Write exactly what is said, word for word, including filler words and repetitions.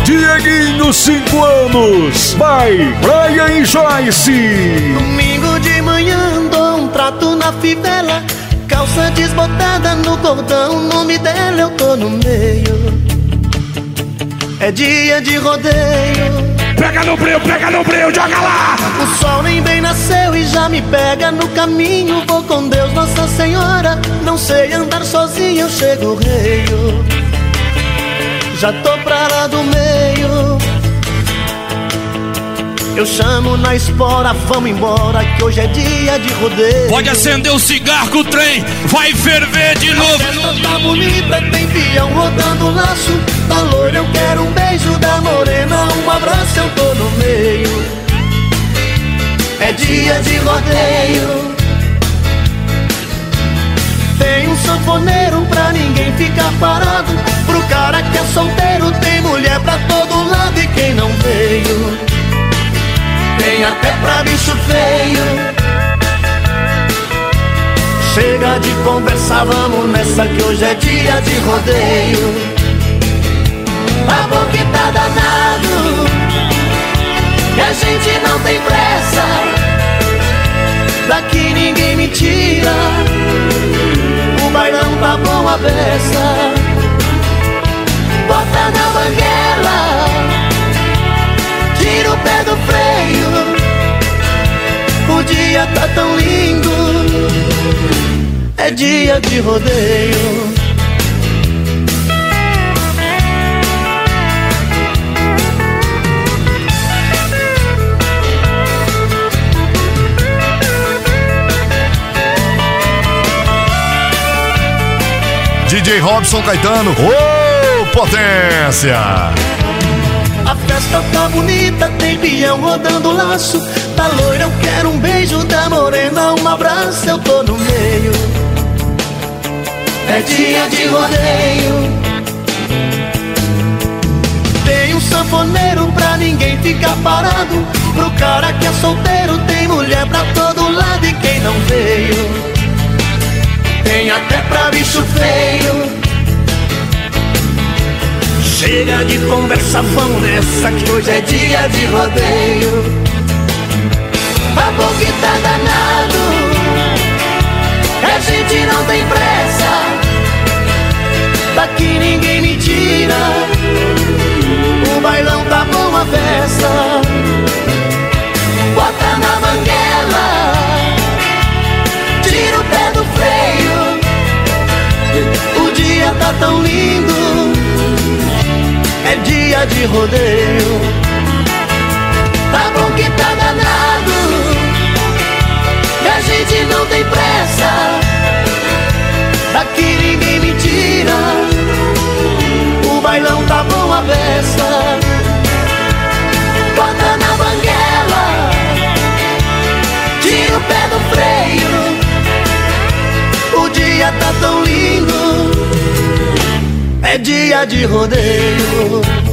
Dieguinho, cinco anos. Vai, Brian e Joyce. Domingo de manhã dou um trato na fivela, calça desbotada no cordão, o nome dela eu tô no meio. É dia de rodeio. Pega no breu, pega no breu, joga lá! O sol nem bem nasceu e já me pega no caminho. Vou com Deus, Nossa Senhora. Não sei andar sozinho, eu chego reio. Já tô pra lá do meio. Eu chamo na espora, vamos embora, que hoje é dia de rodeio. Pode acender o cigarro que o trem vai ferver de novo. A festa tá bonita, tem peão rodando laço. Da loira eu quero um beijo, da morena um abraço, eu tô no meio. É dia de rodeio. Tem um sanfoneiro pra ninguém ficar parado. Pro cara que é solteiro tem mulher pra todo lado. E quem não veio tem até pra bicho feio. Chega de conversar, vamos nessa que hoje é dia de rodeio. A boca tá danado e a gente não tem pressa. Daqui ninguém me tira, o bailão tá bom a beça. Bota na banguela, tira o pé do freio. O dia tá tão lindo, é dia de rodeio. D J Robson Caetano, ô oh, potência! A festa tá bonita, tem peão rodando laço. Da loira eu quero um beijo, da morena um abraço, eu tô no meio. É dia de rodeio. Tem um sanfoneiro pra ninguém ficar parado. Pro cara que é solteiro tem mulher pra todo lado. E quem não veio tem até pra bicho feio. Chega de conversa, vamos nessa que hoje é dia de rodeio. A boca tá danado e a gente não tem pressa. Daqui ninguém me tira, o bailão tá bom a festa. Bota na banguela, tira o pé do freio. O dia tá tão lindo, é dia de rodeio. Tá bom que tá danado e a gente não tem pressa. Daqui ninguém me tira, o bailão tá bom a beça. Bota na banguela, tira o pé do freio. O dia tá tão lindo, é dia de rodeio.